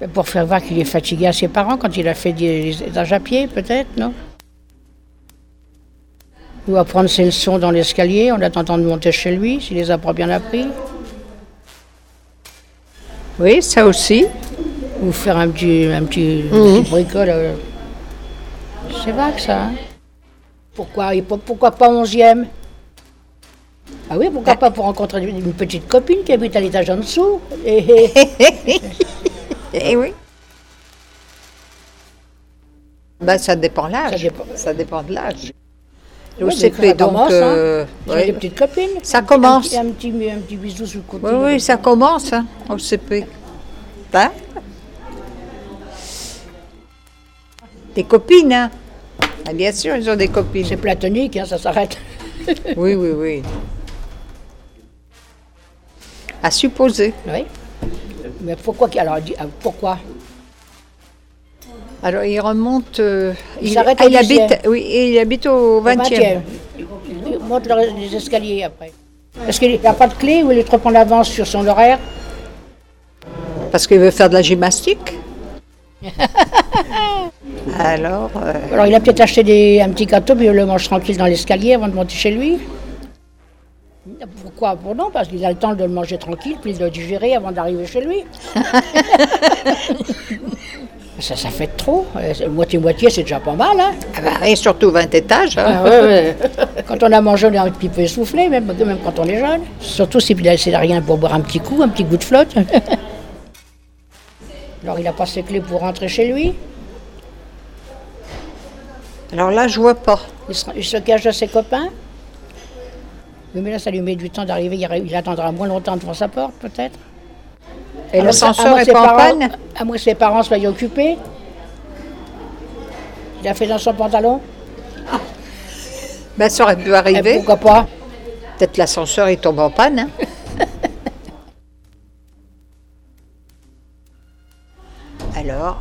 Pour faire voir qu'il est fatigué à ses parents quand il a fait des étages à pied, peut-être, non? Ou apprendre ses leçons dans l'escalier en attendant de monter chez lui, s'il les a pas bien appris. Oui, ça aussi. Ou faire un petit bricole. C'est vague, ça. Hein? Pourquoi pas 11e? Ah oui, pourquoi pas pour rencontrer une petite copine qui habite à l'étage en dessous? Eh oui. Ben, ça dépend de l'âge. Ça dépend de l'âge. Au CP, donc, commence, ouais. Des petites copines. Ça commence. Un petit bisou sur le côté. Oui, ça commence hein, au CP. Hein? Des copines, hein? Ah, bien sûr, ils ont des copines. C'est platonique, hein, ça s'arrête. Oui. À supposer. Oui. Mais pourquoi? Alors, pourquoi? Alors, il remonte. Il habite au 20e. Il monte les escaliers après. Est-ce qu'il n'a pas de clé ou il est trop en avance sur son horaire? Parce qu'il veut faire de la gymnastique. Alors, il a peut-être acheté un petit gâteau, puis il le mange tranquille dans l'escalier avant de monter chez lui. Pourquoi? Non, parce qu'il a le temps de le manger tranquille, puis de le digérer avant d'arriver chez lui. Ça fait trop. Moitié-moitié, c'est déjà pas mal. Hein? Et surtout 20 étages. Hein? Ouais. Quand on a mangé, on est un petit peu essoufflé, même quand on est jeune. Surtout si c'est rien pour boire un petit goût de flotte. Alors, il n'a pas ses clés pour rentrer chez lui. Alors là, je vois pas. Il se cache de ses copains. Mais là, ça lui met du temps d'arriver. Il attendra moins longtemps devant sa porte, peut-être. Et l'ascenseur est pas en panne? À moins que ses parents soient occupés. Il a fait dans son pantalon. Ben, ça aurait pu arriver. Et pourquoi pas? Peut-être l'ascenseur, il tombe en panne. Hein? Alors...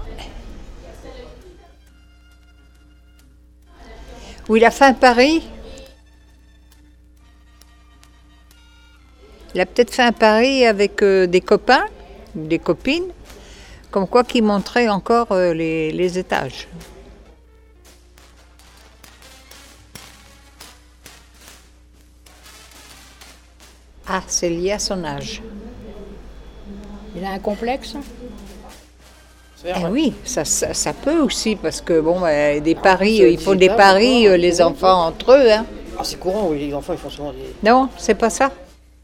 Où il a fait un pari? Il a peut-être fait un pari avec des copains ou des copines, comme quoi qu'il montrait encore les étages. Ah, c'est lié à son âge. Il a un complexe? Oui, ça peut aussi, parce que des paris, ils font des paris, les enfants entre eux. Hein. Ah, c'est courant, oui, les enfants ils font souvent des... Non, c'est pas ça.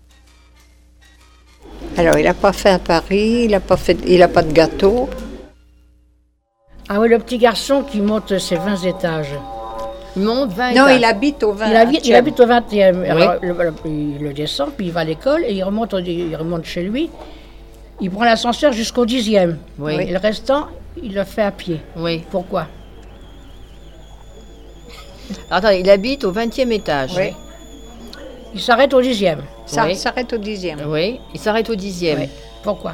Alors, il n'a pas fait un pari, il n'a pas de gâteau. Ah oui, le petit garçon qui monte ses 20 étages. Il monte 20 Non, étages. il habite au 20e. Il habite au 20e. Oui. Alors, il le descend, puis il va à l'école et il remonte chez lui. Il prend l'ascenseur jusqu'au 10e. Oui. Et le restant, il le fait à pied. Oui. Pourquoi? Alors, attends, il habite au 20e étage. Oui. Il s'arrête au 10e. Ça Oui. s'arrête au 10e. Oui, il s'arrête au 10e. Oui. Pourquoi?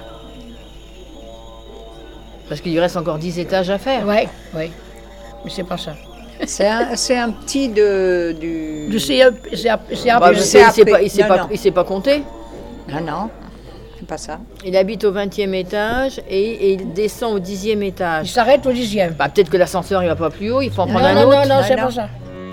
Parce qu'il lui reste encore 10 étages à faire. Oui. Mais c'est pas ça. C'est un petit du... Du CAP. Bah, je sais, Non. il sait pas compter. Non, c'est pas ça. Il habite au 20e étage et il descend au 10e Il étage. s'arrête au 10e. Bah, peut-être que l'ascenseur il va pas plus haut, il faut en prendre un autre. Non, c'est non. pas ça.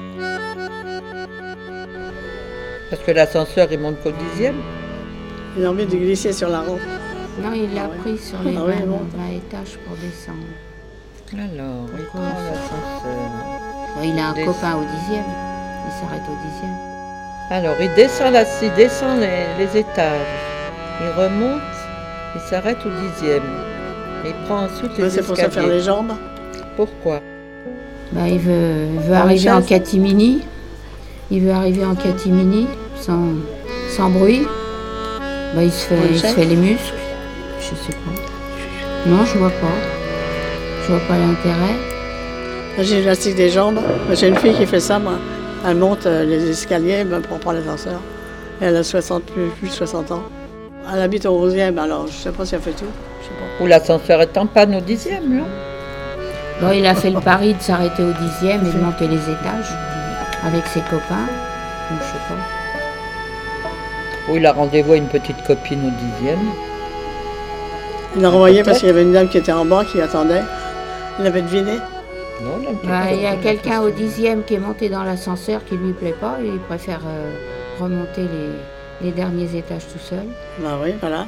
Parce que l'ascenseur, il monte qu'au 10e. Il a envie de glisser sur la rampe. Non, il l'a pris sur les 20 bon. étages pour descendre. Alors, il prend l'ascenseur. Bon, il a un Descend. copain au 10e. Il s'arrête au 10e. Alors, il descend les étages. Il remonte, il s'arrête au 10e. Et il prend ensuite les C'est pour se faire escaliers. les jambes. Pourquoi? Bah, il veut Dans arriver les en chaises. catimini. Il veut arriver en catimini sans bruit. Bah, il se fait les muscles. Je sais pas. Non, je vois pas. Je vois pas l'intérêt. La gymnastique des jambes. J'ai une fille qui fait ça, moi. Elle monte les escaliers même pour prendre l'ascenseur. Elle a plus de 60 ans. Elle habite au 11e, alors je sais pas si elle fait tout. Je sais pas. Ou l'ascenseur est en panne au 10e, là. Bon, il a fait le pari de s'arrêter au 10e et de monter les étages avec ses copains. Donc, je sais pas. Ou il a rendez-vous à une petite copine au 10e. Il l'a renvoyé parce qu'il y avait une dame qui était en bas, qui attendait. Il avait deviné. Non, là, Bah, il y a quelqu'un au 10e qui est monté dans l'ascenseur qui lui plaît pas et il préfère remonter les derniers étages tout seul. Bah oui, voilà.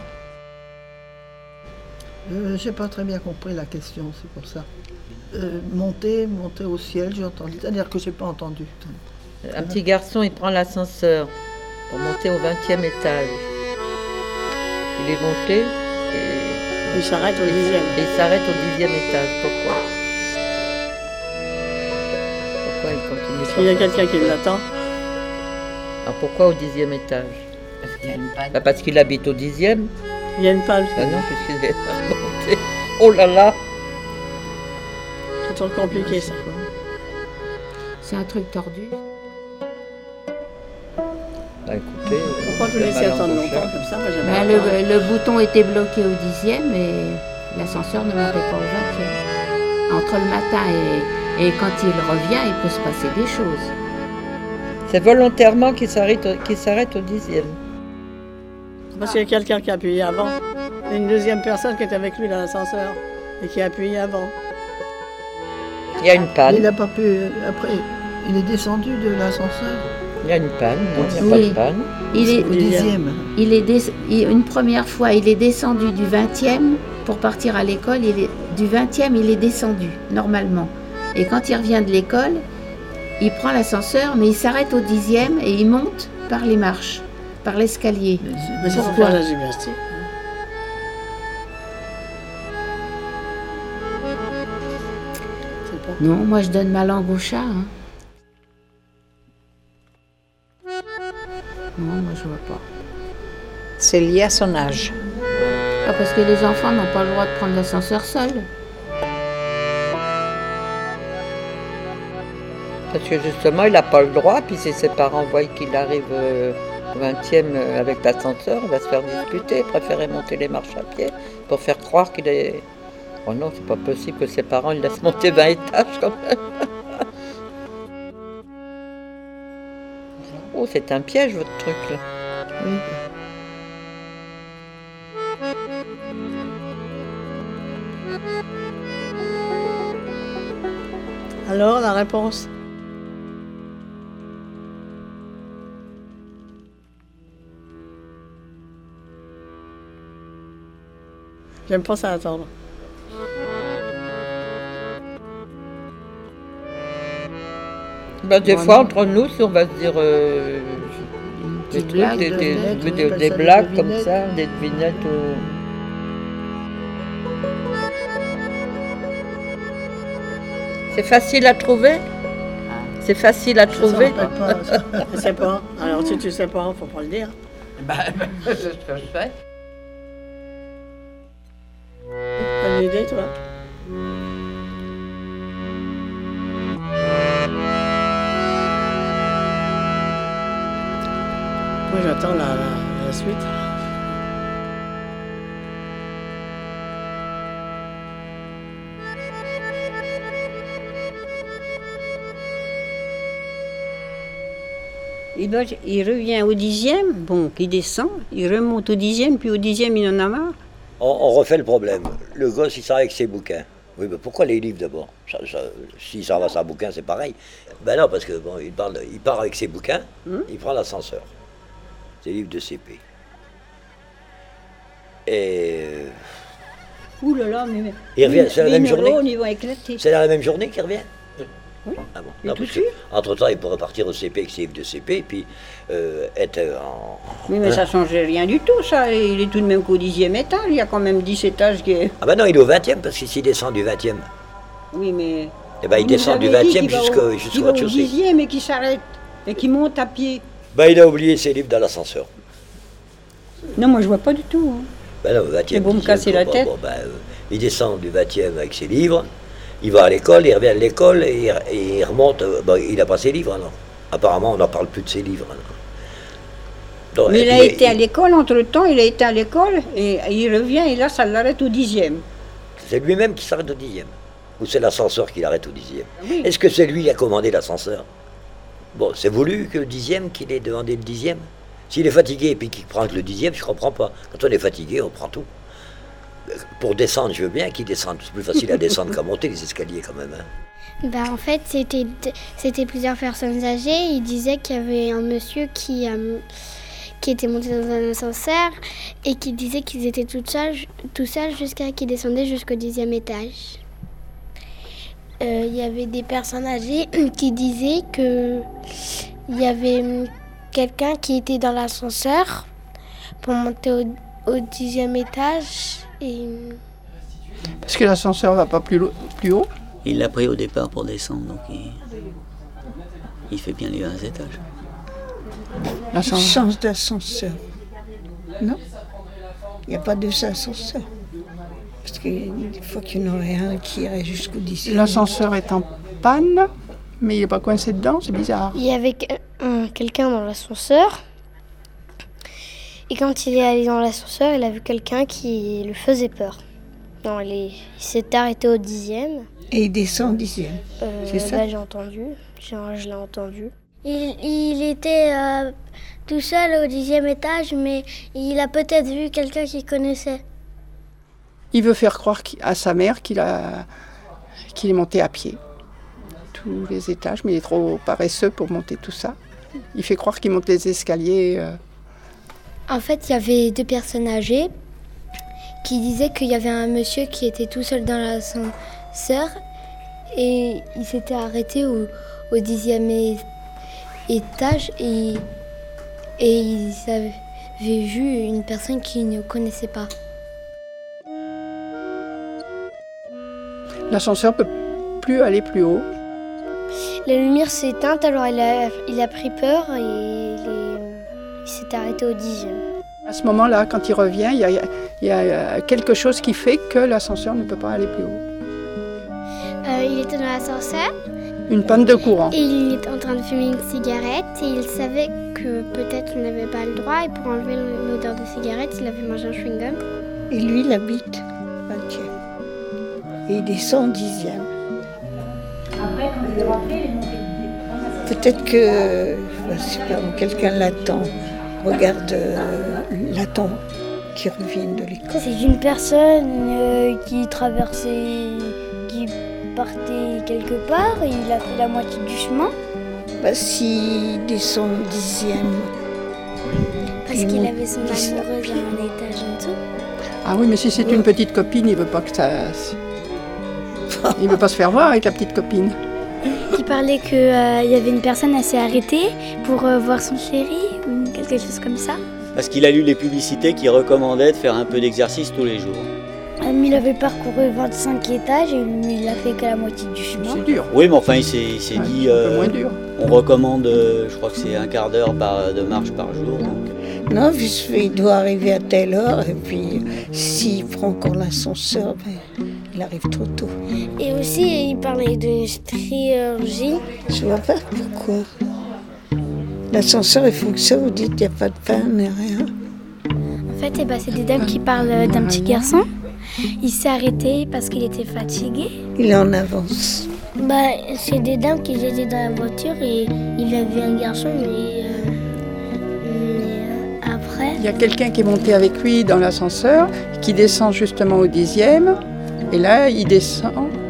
J'ai pas très bien compris la question, c'est pour ça. Monter au ciel, j'ai entendu. C'est-à-dire que j'ai pas entendu. Un petit garçon, il prend l'ascenseur pour monter au 20e étage. Il est monté et Il s'arrête au 10e. il s'arrête au 10e étage. Pourquoi il continue Parce qu'il y a quelqu'un qui l'attend. Alors pourquoi au 10e étage Parce qu'il y a une panne. Bah, parce qu'il habite au 10e. Il y a une panne. Ah non, puisqu'il est monté. Oh là là. C'est trop compliqué ça. C'est un truc tordu. Bah, écoutez, Pourquoi vous le laissez malin attendre pour longtemps faire. comme ça? Moi, j'aime Bah, pas. le bouton était bloqué au 10e et l'ascenseur ne montait pas au 20e. Entre le matin et quand il revient, il peut se passer des choses. C'est volontairement qu'il s'arrête au 10e. Parce qu'il y a quelqu'un qui a appuyé avant. Il y a une deuxième personne qui est avec lui dans l'ascenseur et qui a appuyé avant. Il y a une panne. Il n'a pas pu. Après, il est descendu de l'ascenseur. Il y a une panne. Non, il n'y a Oui. pas de panne. Il est, Au 10e. une première fois, il est descendu du 20e pour partir à l'école. Du 20e, il est descendu, normalement. Et quand il revient de l'école, il prend l'ascenseur, mais il s'arrête au 10e et il monte par les marches, par l'escalier. Mais c'est pour Pourquoi faire la gymnastique. C'est pas. Non, moi je donne ma langue au chat. Hein. Non, moi je vois pas. C'est lié à son âge. Ah, parce que les enfants n'ont pas le droit de prendre l'ascenseur seuls. Parce que justement, il n'a pas le droit. Puis si ses parents voient qu'il arrive au 20e avec l'ascenseur, il va se faire disputer. Il préférait monter les marches à pied pour faire croire qu'il est... Oh non, c'est pas possible que ses parents le laissent monter 20 étages quand même. Oh, c'est un piège votre truc là. Oui. Alors, la réponse? J'aime pas ça attendre. Ben, des Bon, fois, non. entre nous, si on va se dire Une des petite trucs, blague. des devinettes, on appelle des ça des blagues comme devinettes. ça, des devinettes ou... C'est facile à trouver? C'est facile à trouver? Ça, on appelle pas ça. Je sais pas. Alors, si tu sais pas, faut pas le dire. C'est ce que je fais. T'as une idée, toi? Moi, j'attends la suite. Et ben, il revient au 10e, bon, il descend, il remonte au 10e, puis au 10e, il en a marre. On refait le problème. Le gosse, il sort avec ses bouquins. Oui, mais pourquoi les livres d'abord? S'il s'en va sans bouquin, c'est pareil. Ben non, parce que bon, il part avec ses bouquins, il prend l'ascenseur. C'est livres de CP. Et Ouh là là, mais il revient, c'est la même journée? neurones, ils vont éclater. C'est la même journée qu'il revient? Oui. Ah bon. Et Non, tout parce de suite. entre-temps, il pourrait partir au CP avec ses livres de CP, puis être en... Oui, mais ça ne change rien du tout, ça. Il est tout de même qu'au 10e étage, il y a quand même 10 étages qui est... Ah ben non, il est au 20e, parce que s'il descend du 20e, Oui, mais... eh ben il Vous descend du avez dit 20e qu'il va jusqu'au qu'il va au rez-de-chaussée. 10e et qui s'arrête, et qui monte à pied. Ben il a oublié ses livres dans l'ascenseur. Non, moi je vois pas du tout. Hein. Ben non, au 20e, C'est beau me 10e, casser la tête. Il descend du 20e avec ses livres, il va à l'école, il revient de l'école et il remonte. Il n'a pas ses livres alors. Apparemment, on n'en parle plus de ses livres. Alors. Donc, Mais et il a puis, été à l'école, entre-temps, il a été à l'école, et il revient, et là, ça l'arrête au 10e. c'est lui-même qui s'arrête au 10e. Ou c'est l'ascenseur qui l'arrête au 10e. Oui. Est-ce que c'est lui qui a commandé l'ascenseur? Bon, c'est voulu que le 10e, qu'il ait demandé le 10e. S'il est fatigué et puis qu'il prend que le 10e, je comprends pas. Quand on est fatigué, on prend tout. Pour descendre, je veux bien qu'ils descendent. C'est plus facile à descendre qu'à monter les escaliers quand même. Hein. Bah, en fait, c'était plusieurs personnes âgées. Il disait qu'il y avait un monsieur qui était monté dans un ascenseur et qui disait qu'ils étaient tout seuls jusqu'à qu'ils descendaient jusqu'au 10e étage. Il y avait des personnes âgées qui disaient qu'il y avait quelqu'un qui était dans l'ascenseur pour monter au 10e étage. Parce que l'ascenseur ne va pas plus haut. Il l'a pris au départ pour descendre, donc il fait bien les 20 étages. Change d'ascenseur. Non, il n'y a pas de ascenseur. Parce qu'il faut qu'il y en aurait un qui irait jusqu'au 10e. L'ascenseur est en panne, mais il n'est pas coincé dedans, c'est bizarre. Il y avait quelqu'un dans l'ascenseur. Et quand il est allé dans l'ascenseur, il a vu quelqu'un qui lui faisait peur. Non, il s'est arrêté au 10e. Et il descend au 10e. C'est ça? J'ai entendu. Je l'ai entendu. Il était tout seul au 10e étage, mais il a peut-être vu quelqu'un qu'il connaissait. Il veut faire croire à sa mère qu'il est monté à pied. Tous les étages, mais il est trop paresseux pour monter tout ça. Il fait croire qu'il monte les escaliers. En fait, il y avait 2 personnes âgées qui disaient qu'il y avait un monsieur qui était tout seul dans l'ascenseur et il s'était arrêté au 10e étage et ils avaient vu une personne qu'ils ne connaissaient pas. L'ascenseur ne peut plus aller plus haut. La lumière s'est éteinte, alors il a pris peur et il s'est arrêté au 10e. À ce moment-là, quand il revient, il y a quelque chose qui fait que l'ascenseur ne peut pas aller plus haut. Il était dans l'ascenseur. Une panne de courant. Et il était en train de fumer une cigarette et il savait que peut-être on n'avait pas le droit et pour enlever l'odeur de cigarette, il avait mangé un chewing-gum. Et lui, il habite 20e. Et il descend au 10e. Après, quand il est rentré, il est monté. Peut-être que quelqu'un l'attend, l'attend qu'il revienne de l'école. C'est une personne qui traversait, qui partait quelque part et il a fait la moitié du chemin. S'il descend au 10e. Parce qu'il avait son amoureuse à un étage en dessous. Ah oui, mais si c'est une petite copine, il veut pas que ça... Il veut pas se faire voir avec la petite copine. Il parlait qu'il y avait une personne assez arrêtée pour voir son chéri ou quelque chose comme ça. Parce qu'il a lu les publicités qui recommandaient de faire un peu d'exercice tous les jours. Il avait parcouru 25 étages et il a fait que la moitié du chemin. C'est dur. Oui, mais enfin, il s'est dit... un peu moins dur. On recommande, je crois que c'est un quart d'heure de marche par jour. Donc. Non, il doit arriver à telle heure et puis s'il prend encore l'ascenseur, il arrive trop tôt. Et aussi, il parlait de chirurgie. Je vois pas pourquoi. L'ascenseur, il fonctionne, vous dites qu'il n'y a pas de panne et rien. En fait, c'est des dames qui parlent d'un petit garçon. Il s'est arrêté parce qu'il était fatigué. Il est en avance. C'est des dames qui étaient dans la voiture et il avait un garçon, mais après... Il y a quelqu'un qui est monté avec lui dans l'ascenseur, qui descend justement au 10e. Et là, il descend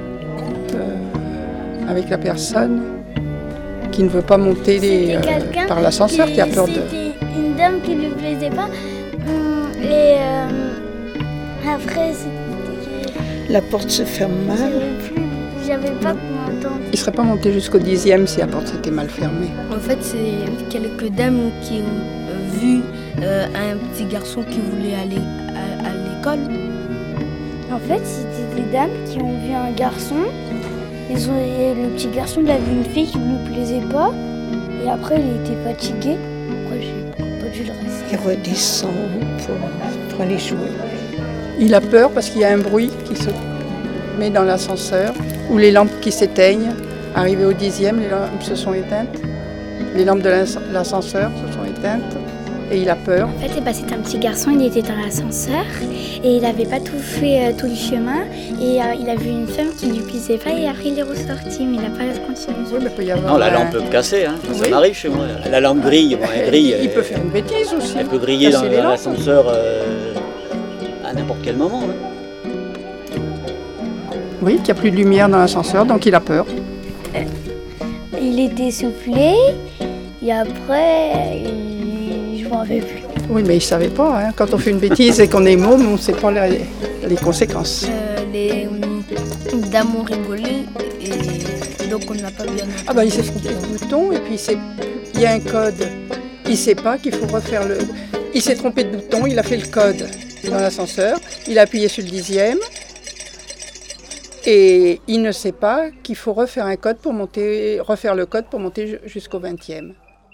avec la personne qui ne veut pas monter par l'ascenseur, qui a peur de... C'était une dame qui ne lui plaisait pas. Et après, la porte se ferme mal. J'avais pas m'entendre. Il ne serait pas monté jusqu'au 10e si la porte s'était mal fermée. En fait, c'est quelques dames qui ont vu un petit garçon qui voulait aller à l'école. En fait, c'était des dames qui ont vu un garçon. Le petit garçon, il a vu une fille qui ne lui plaisait pas. Et après, il était fatigué. Après, j'ai pas dû le rester. Il redescend pour aller jouer. Il a peur parce qu'il y a un bruit qui se met dans l'ascenseur, ou les lampes qui s'éteignent. Arrivé au 10e, les lampes se sont éteintes. Les lampes de l'ascenseur se sont éteintes. Et il a peur. En fait, c'était un petit garçon, il était dans l'ascenseur et il n'avait pas tout fait tout le chemin. Et il a vu une femme qui ne lui plaisait pas et après il est ressorti, mais il n'a pas continué. Oui, mais peut y avoir non, la lampe peut casser, hein. Ça m'arrive chez moi. La lampe grille, elle grille. Il peut faire une bêtise aussi. Elle peut griller dans l'ascenseur à n'importe quel moment. Hein. Oui, qu'il n'y a plus de lumière dans l'ascenseur, donc il a peur. Il était soufflé et après, je ne m'en rappelle plus. Oui, mais il ne savait pas. Hein. Quand on fait une bêtise et qu'on est môme, on ne sait pas les conséquences. Les dames ont rigolé et donc on n'a pas bien entendu. Ah bah il s'est trompé de bouton et puis il y a un code. Il ne sait pas qu'il faut refaire le... Il s'est trompé de bouton, il a fait le code dans l'ascenseur, il a appuyé sur le 10e et il ne sait pas qu'il faut refaire le code pour monter jusqu'au 20e.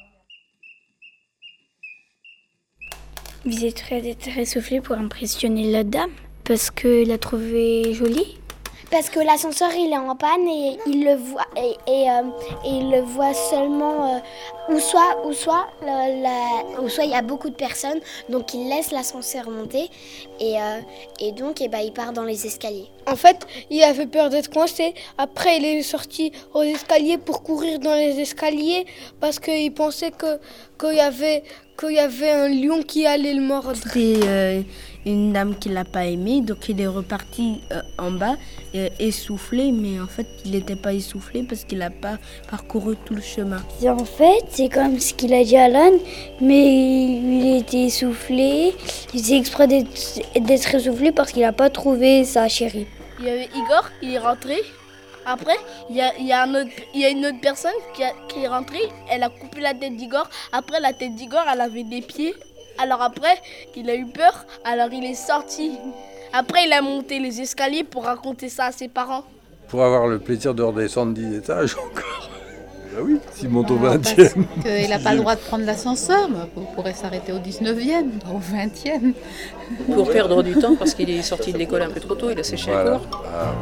Vous êtes très soufflé pour impressionner la dame parce qu'il l'a trouvé jolie. Parce que l'ascenseur il est en panne et il le voit et il le voit seulement ou soit il y a beaucoup de personnes donc il laisse l'ascenseur monter et donc il part dans les escaliers. En fait, il avait peur d'être coincé. Après, il est sorti aux escaliers pour courir dans les escaliers parce qu'il pensait qu'il y avait un lion qui allait le mordre. C'était une dame qui l'a pas aimé, donc il est reparti en bas essoufflé, mais en fait il n'était pas essoufflé parce qu'il n'a pas parcouru tout le chemin. Et en fait, c'est comme ce qu'il a dit à Alan, mais il était essoufflé. Il faisait exprès d'être essoufflé parce qu'il n'a pas trouvé sa chérie. Il y avait Igor, il est rentré. Après, il y a une autre personne qui est rentrée. Elle a coupé la tête d'Igor. Après, la tête d'Igor, elle avait des pieds. Alors après, il a eu peur. Alors il est sorti. Après, il a monté les escaliers pour raconter ça à ses parents. Pour avoir le plaisir de redescendre 10 étages encore. Ben oui, s'il monte au 20e. Parce qu'il n'a pas le droit de prendre l'ascenseur. Il pourrait s'arrêter au 19e, au 20e. Pour perdre du temps, parce qu'il est sorti de l'école un peu trop tôt, il a séché le corps. Ah,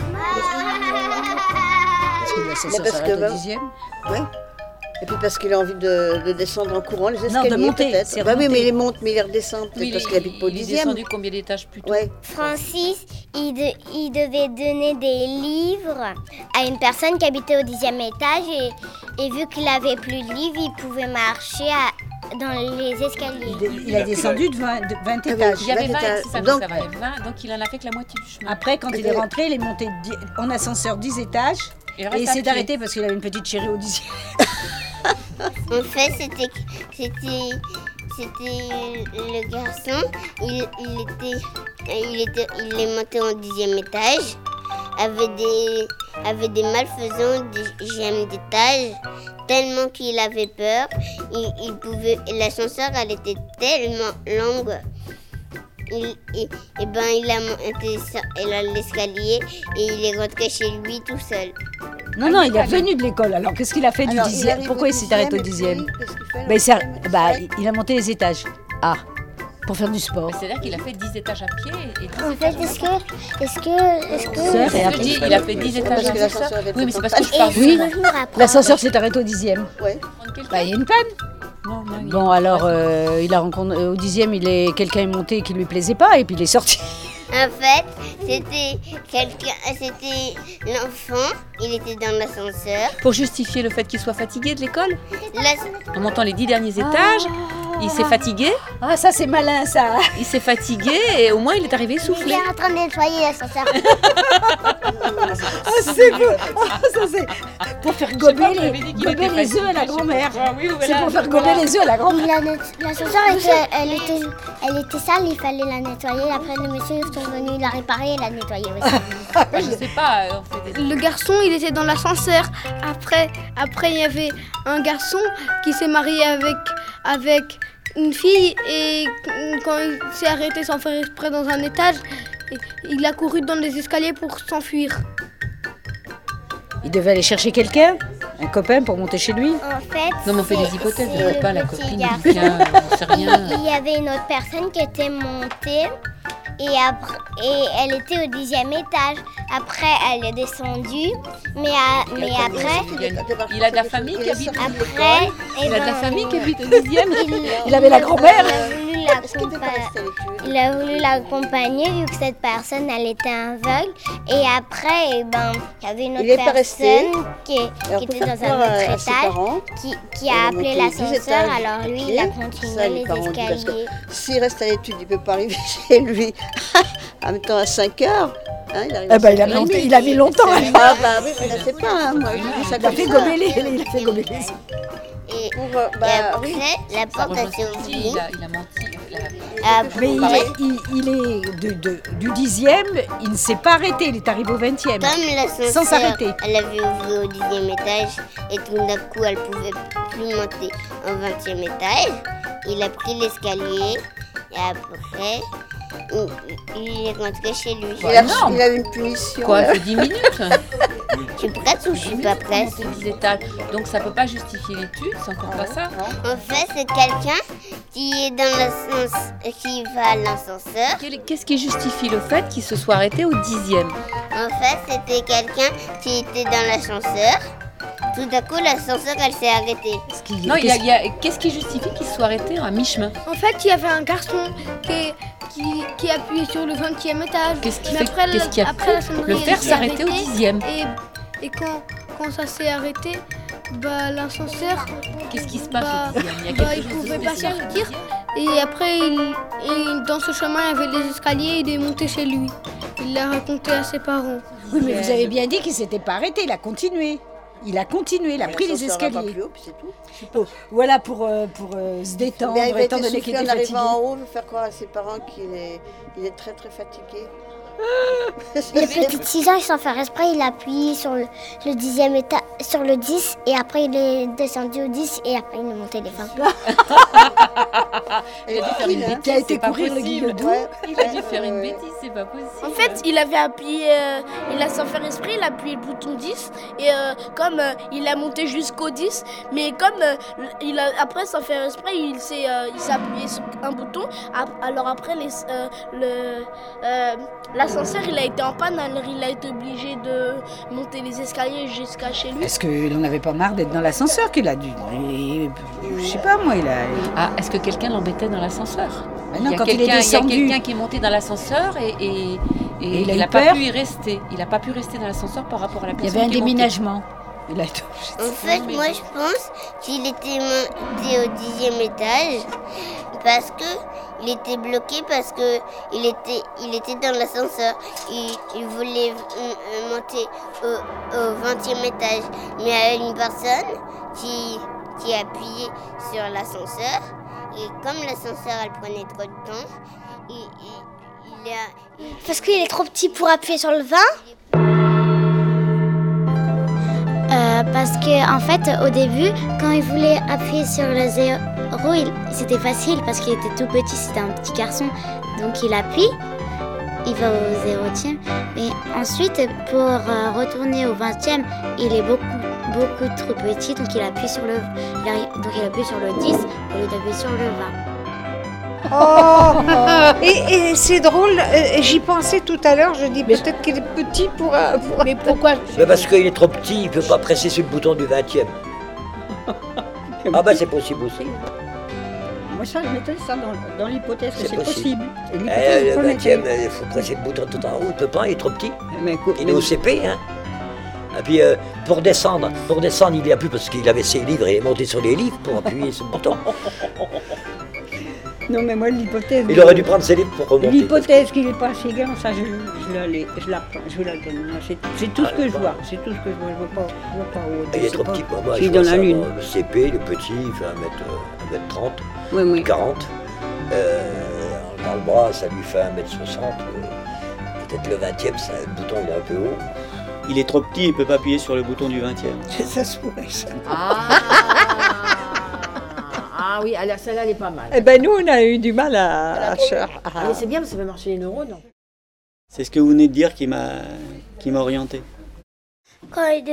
oui. Parce que au 10e. Oui. Et puis parce qu'il a envie de descendre en courant les escaliers. Non, de monter. Peut-être. Bah oui, mais il monte, mais il redescend peut-être parce qu'il habite pas au 10e. Il est descendu combien d'étages plus tôt? Ouais. Francis, il devait donner des livres à une personne qui habitait au 10e étage et vu qu'il avait plus de livres, il pouvait marcher dans les escaliers. Il a descendu de 20 étages. Il y avait 20, c'est ça, donc, ça va, 20, donc il en a fait que la moitié du chemin. Après, quand il est rentré, il est monté en ascenseur 10 étages et il s'est arrêté parce qu'il avait une petite chérie au 10e. En fait, c'était le garçon. Il est monté au 10e étage. Avait des malfaisants du 10e étage. Tellement qu'il avait peur. L'ascenseur, elle était tellement longue. Il a monté l'escalier et il est rentré chez lui tout seul. Non, il est revenu de l'école. Alors, qu'est-ce qu'il a fait du 10e? Pourquoi il s'est arrêté au 10e? Il a monté les étages. Ah, pour faire du sport. C'est-à-dire qu'il a fait 10 étages à pied et 10 En fait, est-ce que il a fait 10 étages à pied. Oui, mais c'est parce que je parle. Oui, l'ascenseur s'est arrêté au 10e. Ouais. Il y a une panne. Bon, alors, il a rencontré au 10e, quelqu'un est monté qui lui plaisait pas et puis il est sorti. En fait, c'était l'enfant, il était dans l'ascenseur. Pour justifier le fait qu'il soit fatigué de l'école, en montant les 10 derniers étages, il s'est fatigué. Ah, ça c'est malin ça. Il s'est fatigué et au moins il est arrivé essoufflé. Il est en train de nettoyer l'ascenseur. C'est beau. Ça c'est pour faire gober les œufs à la grand-mère. C'est pour faire gober les œufs à la grand-mère. L'ascenseur, elle était sale, il fallait la nettoyer. Après, le monsieur est venu la réparer et la nettoyer aussi. Je sais pas. Le garçon, il était dans l'ascenseur. Après, il y avait un garçon qui s'est marié avec une fille et quand il s'est arrêté sans faire exprès dans un étage, il a couru dans les escaliers pour s'enfuir. Il devait aller chercher quelqu'un, un copain pour monter chez lui. En fait, non, mais on fait des hypothèses, pas la copine, il y avait une autre personne qui était montée et elle était au 10e étage. Après, elle est descendue, mais après... Il a de la famille qui habite après, il a de la famille qui habite au 10e. Il avait la grand-mère. Il a voulu voulu l'accompagner vu que cette personne, elle était aveugle. Et après, il y avait une autre personne qui était dans un autre étage qui a appelé l'ascenseur. Alors lui, il a continué les escaliers. S'il reste à l'étude, il ne peut pas arriver chez lui. En même temps, à 5 heures. Hein, il a mis longtemps. Oui, je ne sais pas. Moi, il a fait gober les. Et après, la porte s'est ouverte. Il a menti. Mais il est du 10e, il ne s'est pas arrêté, il est arrivé au 20e. Comme l'ascenseur, sans s'arrêter. Elle avait ouvert au 10e étage et tout d'un coup, elle ne pouvait plus monter au 20e étage. Il a pris l'escalier et après, il est rentré chez lui. Il a eu une punition. Quoi, ça fait 10 minutes? Je suis prête ou je suis pas prête? Donc ça peut pas justifier l'étude, c'est encore pas ça. En fait, c'est quelqu'un qui est dans l'ascenseur, qui va à l'ascenseur. Qu'est-ce qui justifie le fait qu'il se soit arrêté au 10e? En fait, c'était quelqu'un qui était dans l'ascenseur. Tout d'un coup, l'ascenseur, elle s'est arrêtée. Non, qu'est-ce qui justifie qu'il se soit arrêté à mi-chemin? En fait, il y avait un garçon qui appuyait sur le 20e étage. Qu'est-ce qui a pu le faire s'arrêter au 10e? Et quand ça s'est arrêté, l'ascenseur... Qu'est-ce qui se passe au 10e? Il ne pouvait pas sortir. Et après, dans ce chemin, il y avait les escaliers, il est monté chez lui. Il l'a raconté à ses parents. Oui, mais vous avez bien dit qu'il ne s'était pas arrêté, il a continué. Il a continué, les escaliers. Plus haut, puis c'est tout. Voilà, pour se détendre, étant donné qu'il était fatigué. En arrivant en haut, nous faire croire à ses parents qu'il est très très fatigué. Le petit 6 ans, sans faire exprès, il a appuyé sur le 10e étage, sur le 10, et après il est descendu au 10, et après il est monté les 20. Il a dû faire une bêtise, qui a été courir le guilledou. Il a dû faire une bêtise, c'est pas possible. En fait, il avait appuyé, il a sans faire esprit, il a appuyé le bouton 10, et comme il a monté jusqu'au 10, mais comme après sans faire esprit, il s'est appuyé sur un bouton, alors après l'ascenseur il a été en panne, alors il a été obligé de monter les escaliers jusqu'à chez lui. Est-ce qu'il n'en avait pas marre d'être dans l'ascenseur qu'il a dû... Je sais pas moi, il a... Ah, est-ce que quelqu'un l'embêtait dans l'ascenseur? Non, quand il est descendu... Il y a quelqu'un qui est monté dans l'ascenseur et il n'a pas pu y rester. Il n'a pas pu rester dans l'ascenseur par rapport à la personne qui est montée. Il y avait un déménagement. En fait, moi je pense qu'il était monté au 10e étage parce qu'il était bloqué, parce qu'il était dans l'ascenseur. Il voulait monter au 20e étage. Mais il y a une personne qui appuyait sur l'ascenseur. Et comme l'ascenseur elle prenait trop de temps, parce qu'il est trop petit pour appuyer sur le 20. Parce que en fait, au début, quand il voulait appuyer sur le 0, c'était facile parce qu'il était tout petit, c'était un petit garçon. Donc il appuie, il va au 0e. Mais ensuite, pour retourner au 20e, il est beaucoup trop petit, donc il appuie sur le 10 au lieu d'appuyer sur le 20. Oh, et c'est drôle, j'y pensais tout à l'heure, je dis peut-être qu'il est petit pour... Mais pourquoi? Parce qu'il est trop petit, il ne peut pas presser sur le bouton du 20e. C'est possible aussi. Moi ça, je mettais ça dans l'hypothèse que c'est possible. Le 20e, il faut presser le bouton tout en haut, il ne peut pas, il est trop petit. Il est au CP, hein. Et puis pour descendre, il n'y a plus parce qu'il avait ses livres, il est monté sur les livres pour appuyer sur le bouton. Non, mais moi, l'hypothèse... Il aurait dû prendre ses livres pour remonter. L'hypothèse qu'il n'est pas assez grand, ça, je la donne. C'est tout ce que je vois. C'est tout ce que je vois. Je vois pas où. Il est trop petit pour moi. Il est dans la lune. Le CP, le petit, il fait 1m30, oui. 40. Dans le bras, ça lui fait 1m60. Peut-être le 20e, le bouton il est un peu haut. Il est trop petit, il ne peut pas appuyer sur le bouton du 20e. Ça se pourrait, ça. Ah oui, alors celle-là, elle est pas mal. Eh ben nous, on a eu du mal à... Mais c'est bien, parce que ça fait marcher les neurones. C'est ce que vous venez de dire qui m'a orienté. Quand il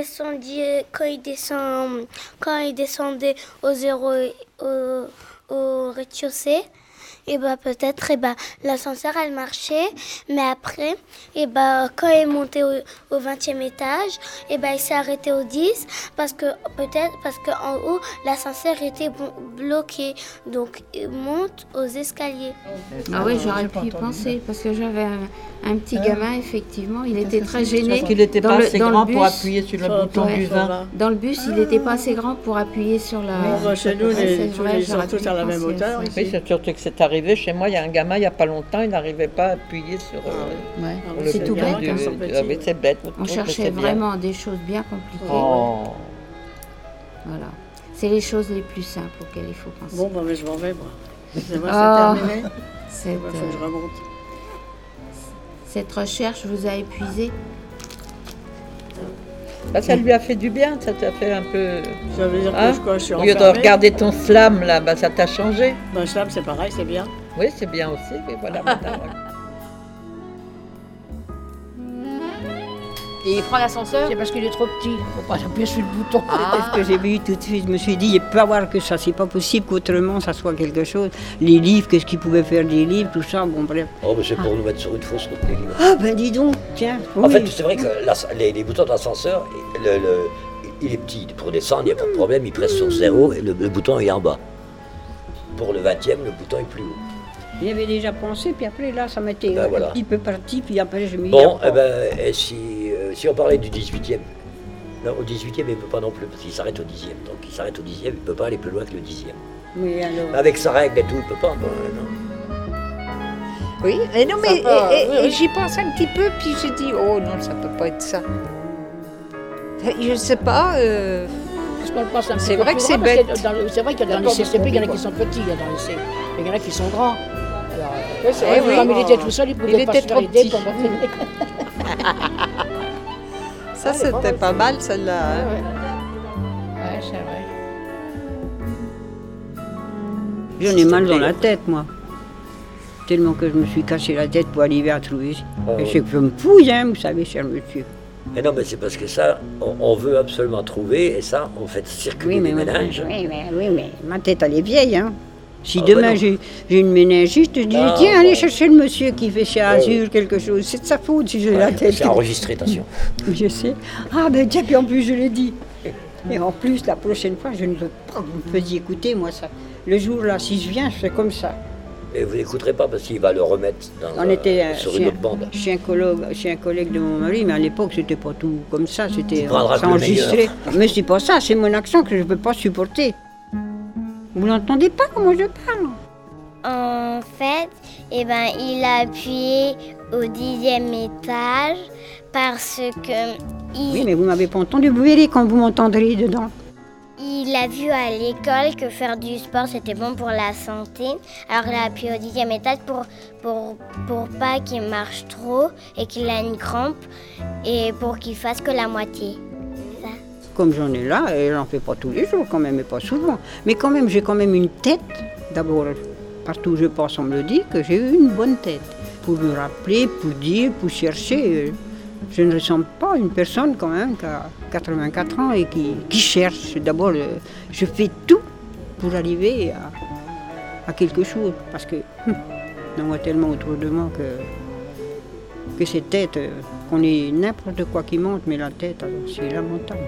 descendait au 0 au rez-de-chaussée, et bah peut-être l'ascenseur elle marchait, mais après et bah quand il est monté au 20e étage, et bah il s'est arrêté au 10 parce qu'en haut l'ascenseur était bloqué, donc il monte aux escaliers. Ah oui, j'aurais pu y penser parce que j'avais un petit gamin, effectivement, il était très gêné. Parce qu'il n'était pas assez grand pour appuyer sur le bouton du vin. Dans le bus, il n'était pas assez grand pour appuyer sur la... Chez nous, ils sont tous à la même hauteur. Oui, c'est surtout que c'est arrivé. Chez moi, il y a un gamin, il n'y a pas longtemps, il n'arrivait pas à appuyer sur c'est tout bête. C'est bête. On cherchait vraiment des choses bien compliquées. Voilà. C'est les choses les plus simples auxquelles il faut penser. Bon, mais je m'en vais, moi. C'est terminé. Il faut que je remonte. Cette recherche vous a épuisé? Là, ça lui a fait du bien, ça t'a fait un peu... Ça veut dire que je suis au lieu de regarder ton slam, là, ça t'a changé. Le slam, c'est pareil, c'est bien. Oui, c'est bien aussi, mais voilà. Et il prend l'ascenseur? C'est parce qu'il est trop petit, il ne faut pas appuyer sur le bouton. Ce que j'ai vu tout de suite, je me suis dit, il ne peut pas voir que ça, c'est pas possible qu'autrement ça soit quelque chose. Les livres, qu'est-ce qu'ils pouvaient faire des livres, tout ça, bon bref. Oh, mais c'est pour nous mettre sur une fausse route, les livres. Ah ben dis donc, tiens. En fait, c'est vrai que les boutons de l'ascenseur, il est petit. Pour descendre, il n'y a pas de problème, il presse sur 0 et le bouton est en bas. Pour le 20e, le bouton est plus haut. J'y avais déjà pensé, puis après là, ça m'était un petit peu parti, puis après je m'y Bon, si on parlait du 18e, non, au 18e, il ne peut pas non plus, parce qu'il s'arrête au 10e. Donc il s'arrête au 10e, il ne peut pas aller plus loin que le 10e. Oui, alors... Avec sa règle et tout, il ne peut pas. Non. Oui, mais non, mais j'y pense un petit peu, puis j'ai dit, oh non, ça ne peut pas être ça. Je ne sais pas... C'est vrai que c'est bête. C'est vrai que dans les CCP, il y en a qui sont petits, il y en a qui sont grands. Alors, comme il était tout seul, il pouvait pas se faire aider pour monter. Ça, c'était pas mal, celle-là. Ouais, c'est vrai. J'en ai mal dans la tête, moi. Tellement que je me suis cassé la tête pour arriver à trouver. Et c'est que je me fouille, hein, vous savez, cher monsieur. Mais non, mais c'est parce que ça, on veut absolument trouver, et ça, on fait circuler les méninges. Oui, mais ma tête, elle est vieille, hein. Si demain j'ai une méningite, je dis tiens, allez chercher le monsieur qui fait chez Azur quelque chose. C'est de sa faute si j'ai la tête. C'est enregistré, attention. Je sais. Ah ben tiens, puis en plus je l'ai dit. Et en plus, la prochaine fois, je ne veux pas que vous me faisiez écouter, moi, ça. Le jour là, si je viens, je fais comme ça. Mais vous n'écouterez pas parce qu'il va le remettre sur une autre bande. Chez un collègue de mon mari, mais à l'époque, c'était pas tout comme ça, c'était enregistré. Mais c'est pas ça, c'est mon accent que je ne peux pas supporter. Vous n'entendez pas comment je parle? En fait, il a appuyé au 10e étage parce que... Oui, mais vous m'avez pas entendu. Vous verrez quand vous m'entendrez dedans. Il a vu à l'école que faire du sport, c'était bon pour la santé. Alors il a appuyé au 10e étage pour pas qu'il marche trop et qu'il ait une crampe et pour qu'il fasse que la moitié. Comme j'en ai là, et j'en fais pas tous les jours quand même, et pas souvent. Mais quand même, j'ai quand même une tête. D'abord, partout où je passe, on me le dit que j'ai eu une bonne tête. Pour me rappeler, pour dire, pour chercher. Je ne ressemble pas à une personne quand même qui a 84 ans et qui cherche. D'abord, je fais tout pour arriver à quelque chose. Parce que on voit tellement autour de moi que cette tête, qu'on ait n'importe quoi qui monte, mais la tête, c'est lamentable.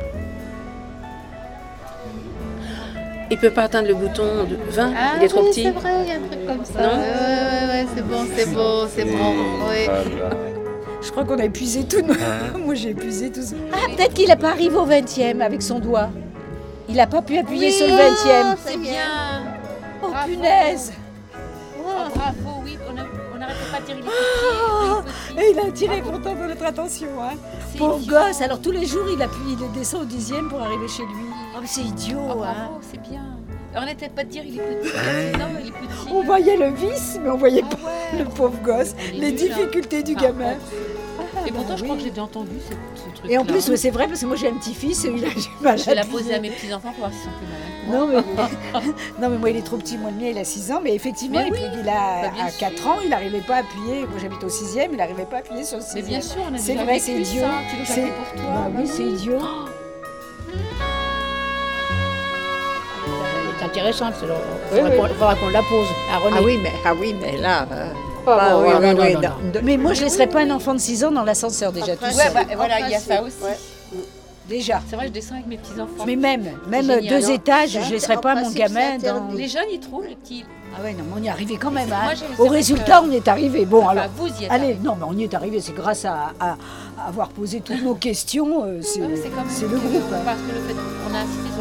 Il ne peut pas atteindre le bouton de 20, il est trop petit. C'est vrai, il y a un truc comme ça. Ouais, c'est bon. Ouais. Je crois qu'on a épuisé tout. Moi, j'ai épuisé tout ça. Ah, peut-être qu'il n'est pas arrivé au 20e avec son doigt. Il n'a pas pu appuyer sur le 20e. C'est bien. Oh, punaise. Bravo, oui, on n'arrêtait pas de dire il est petit. Et il a attiré pourtant notre attention. Hein. Pauvre gosse, alors tous les jours, il descend au 10e pour arriver chez lui. Oh, mais c'est idiot. Bravo, hein. c'est bien. On n'arrêtait pas de dire il est petit. Non, il est petit. On voyait le vice, mais on voyait pas le pauvre gosse, les difficultés du gamin. Et pourtant, je crois que j'ai déjà entendu ce truc. Et en plus, c'est vrai, parce que moi j'ai un petit-fils, il a du mal. Je vais la poser à mes petits-enfants pour voir s'ils sont plus malades. Non, mais moi il est trop petit, moi le mien il a 6 ans, mais effectivement, il a à 4 ans, il n'arrivait pas à appuyer. Moi j'habite au 6e, il n'arrivait pas à appuyer sur le 6e. Mais bien sûr, on a c'est vrai, c'est idiot. Tu le fais pour toi. Bah oui, c'est idiot. intéressante. Il faudra qu'on la pose à René. Ah oui, mais là... non. Mais moi, je ne laisserais pas un enfant de 6 ans dans l'ascenseur déjà. Tout seul. Voilà, il y a ça aussi. Ouais. Déjà. C'est vrai, je descends avec mes petits-enfants. Mais même 2 étages, je ne laisserais pas mon gamin dans... Les jeunes, ils trouvent les petits... Ah ouais, non, mais on y est arrivé quand même. Moi, Au résultat, on est arrivé. Bon, alors, vous y êtes allez, non, mais on y est arrivé. C'est grâce à avoir posé toutes nos questions. C'est le groupe. Parce que le fait qu'on a assisté